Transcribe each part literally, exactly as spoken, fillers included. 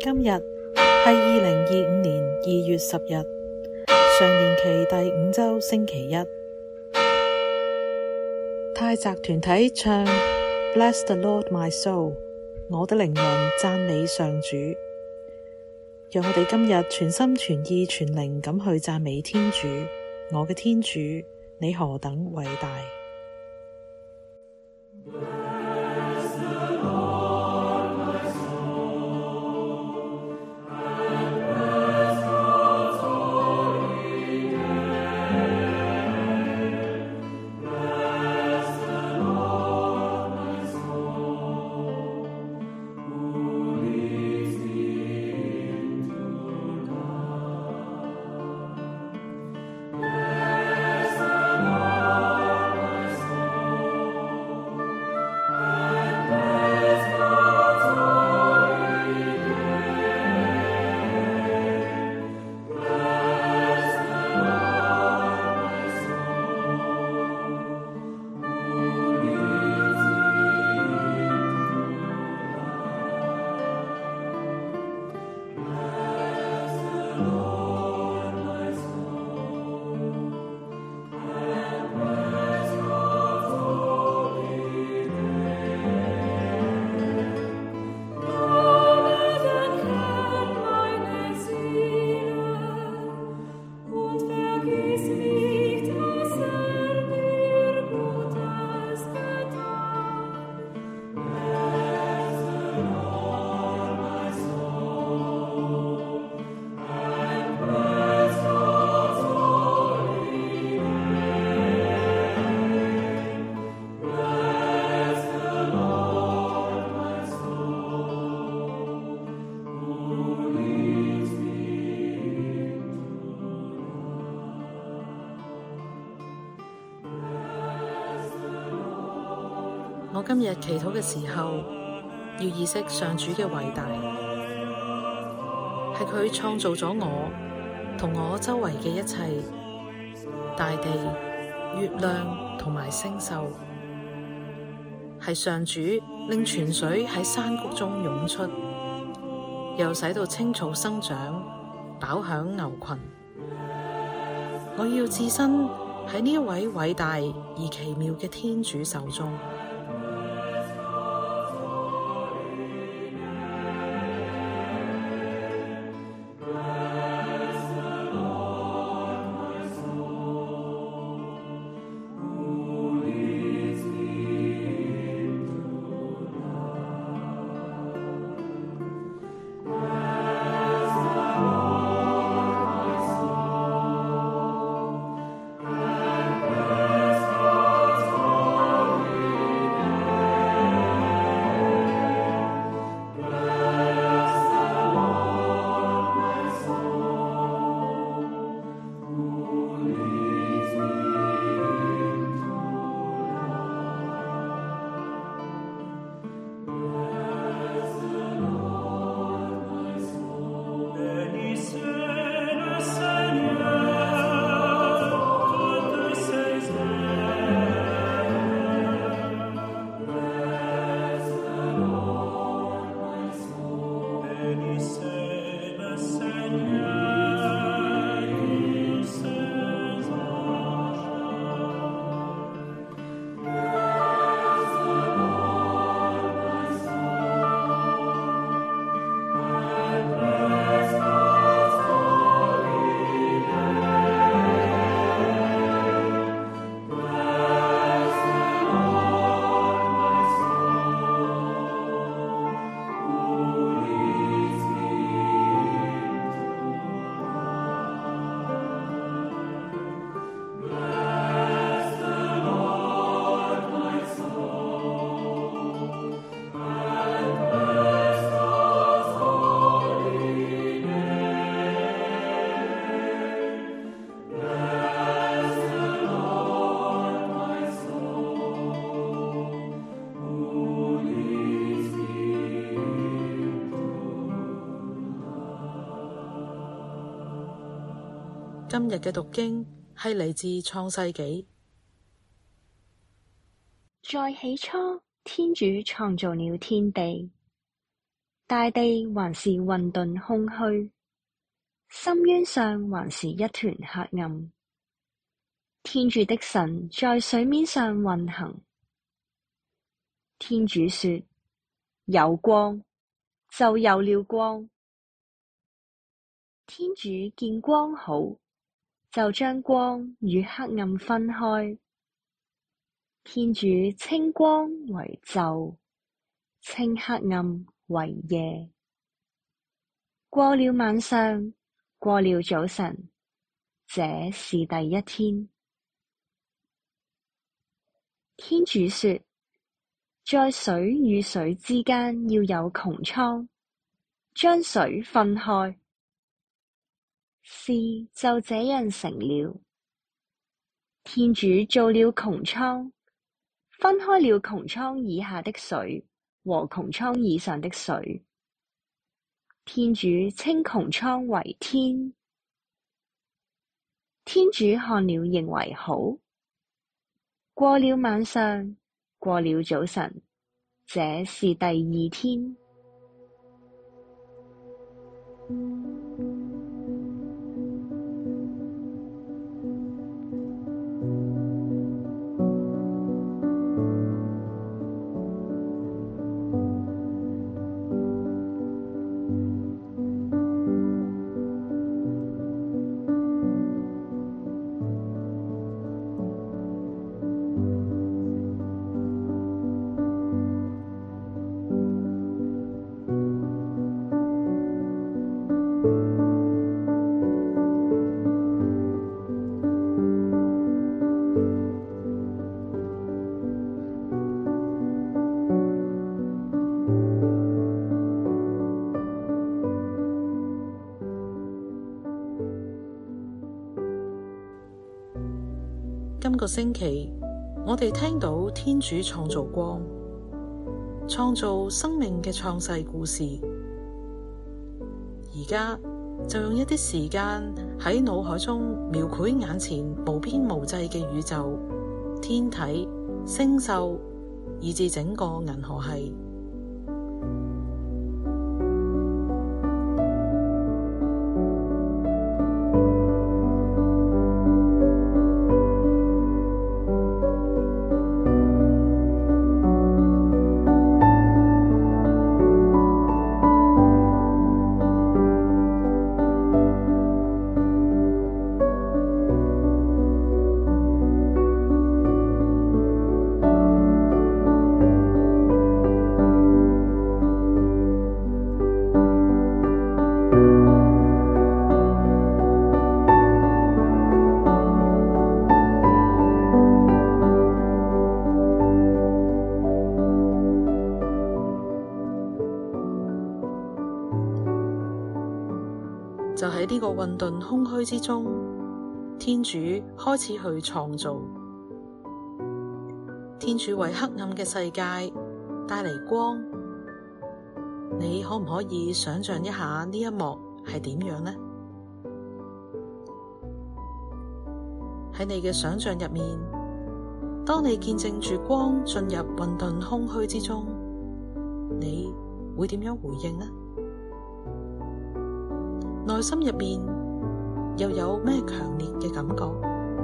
今日係二零二五年二月十日，常年期第五周星期一。泰澤團體唱 Bless the Lord my soul， 我的靈魂讚美上主。讓我哋今日全心全意全靈咁去讚美天主。我嘅天主，你何等偉大！我今日祈禱嘅時候，要意識上主嘅偉大，係佢創造咗我同我周圍嘅一切，大地、月亮同埋星宿，係上主令泉水喺山谷中湧出，又使到青草生長，飽享牛群。我要置身喺呢一位偉大而奇妙嘅天主手中。今日嘅讀經係嚟自創世紀。 在起初，天主創造了天地， 大地還是混沌空虛，深淵上還是一團黑暗。天主的神在水面上運行。天主說：有光，就有了光。天主見光好，就將光與黑暗分開。天主稱光為晝，稱黑暗為夜。過了晚上，過了早晨，這是第一天。天主說：在水與水之間要有穹蒼，將水分開。事就這樣成了。天主造了穹蒼，分開了穹蒼以下的水和穹蒼以上的水。天主稱穹蒼為天。天主看了認為好。過了晚上，過了早晨，這是第二天。 今個星期，我哋聽到天主創造光，創造生命嘅創世故事。而家就用一啲時間喺腦海中描繪眼前無邊無際嘅宇宙、天體、星宿，以至整個銀河系。就喺呢個混沌空虛之中，天主開始去創造。天主為黑暗嘅世界帶嚟光，你可唔可以想象一下呢一幕係點樣呢？喺你嘅想象入面，當你見證住光進入混沌空虛之中，你會點樣回應呢？內心入面又有咩強烈嘅感覺？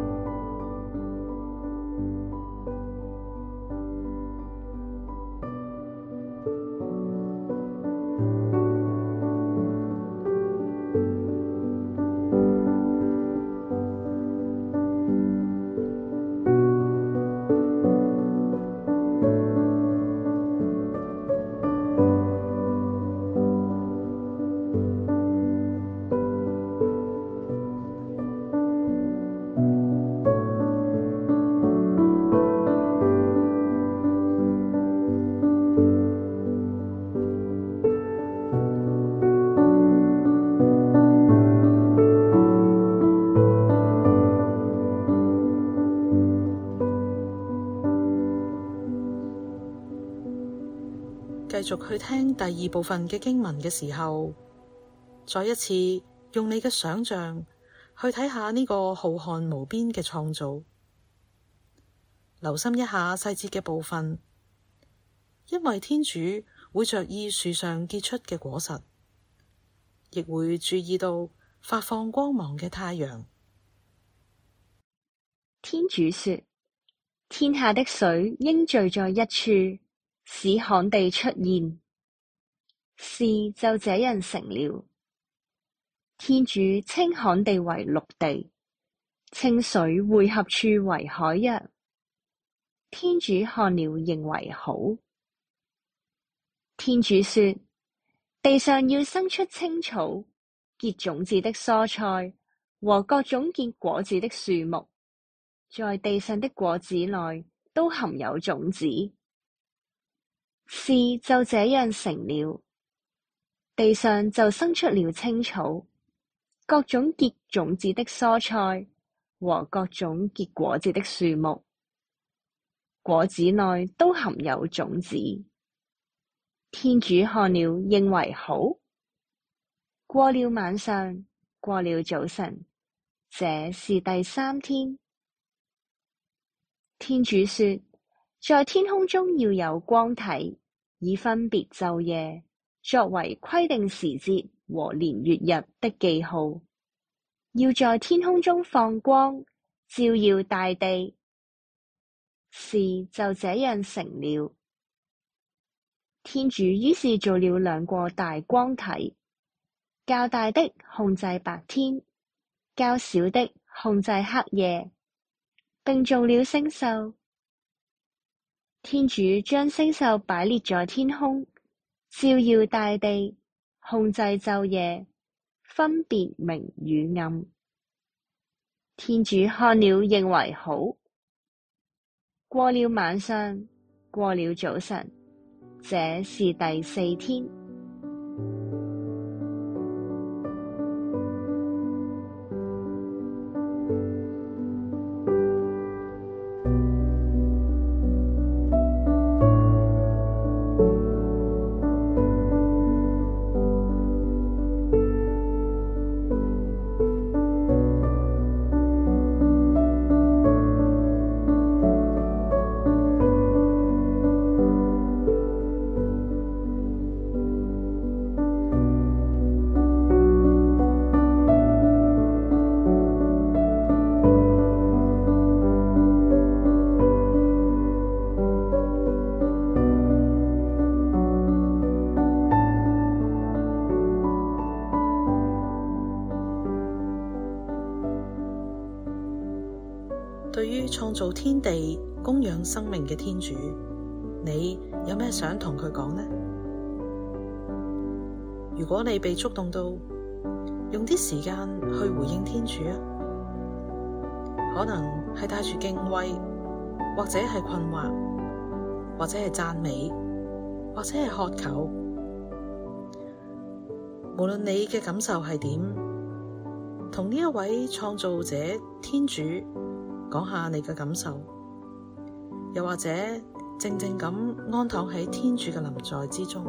繼續去聽第二部分嘅經文嘅時候，再一次用你嘅想象去睇下呢個浩瀚無邊嘅創造，留心一下細節嘅部分，因為天主會着意樹上結出嘅果實，亦會注意到發放光芒嘅太陽。 天主說：天下的水應聚在一處，使旱地出現。事就這樣成了。天主稱旱地為陸地，稱水匯合處為海洋。天主看了認為好。天主說：地上要生出青草、結種子的蔬菜和各種結果子的樹木，在地上的果子內都含有種子。事就這樣成了。地上就生出了青草、各種結種子的蔬菜和各種結果子的樹木，果子內都含有種子。天主看了認為好。過了晚上，過了早晨，這是第三天。天主說：在天空中要有光體，以分別晝夜，作為規定時節和年月日的記號。要在天空中放光，照耀大地。事就這樣成了。天主於是造了兩個大光體，較大的控制白天，較小的控制黑夜，並造了星宿。天主將星宿擺列在天空，照耀大地，控制晝夜，分別明與暗。天主看了認為好。過了晚上，過了早晨，這是第四天。 對於創造天地、供養生命嘅天主，你有咩想同佢講呢？如果你被觸動到，用啲時間去回應天主啊，可能係帶住敬畏，或者係困惑，或者係讚美，或者係渴求。無論你嘅感受係點，同呢一位創造者天主講下你嘅感受，又或者靜靜咁安躺喺天主嘅臨在之中。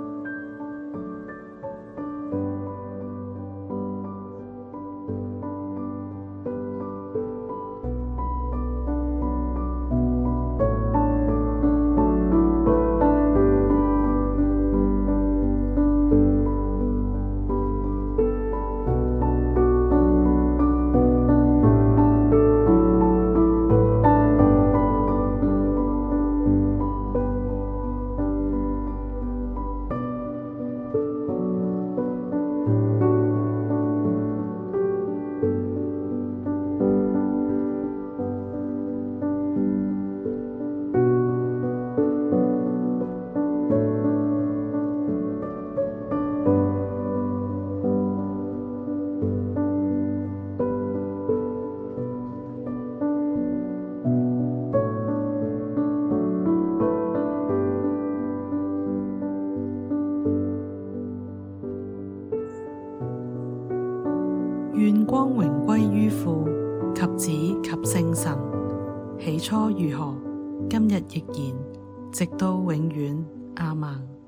願光榮歸於父及子及聖神，起初如何，今日亦然，直到永遠。阿們。